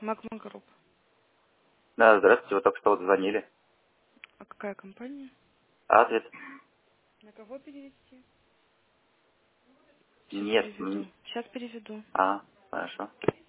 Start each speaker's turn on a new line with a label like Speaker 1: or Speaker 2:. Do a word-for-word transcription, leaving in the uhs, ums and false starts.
Speaker 1: Магма Групп.
Speaker 2: Да, здравствуйте, вы только что вот звонили.
Speaker 1: А какая компания?
Speaker 2: Адрес?
Speaker 1: На кого перевести? Сейчас
Speaker 2: Нет.
Speaker 1: переведу.
Speaker 2: м,
Speaker 1: Сейчас переведу.
Speaker 2: А, хорошо.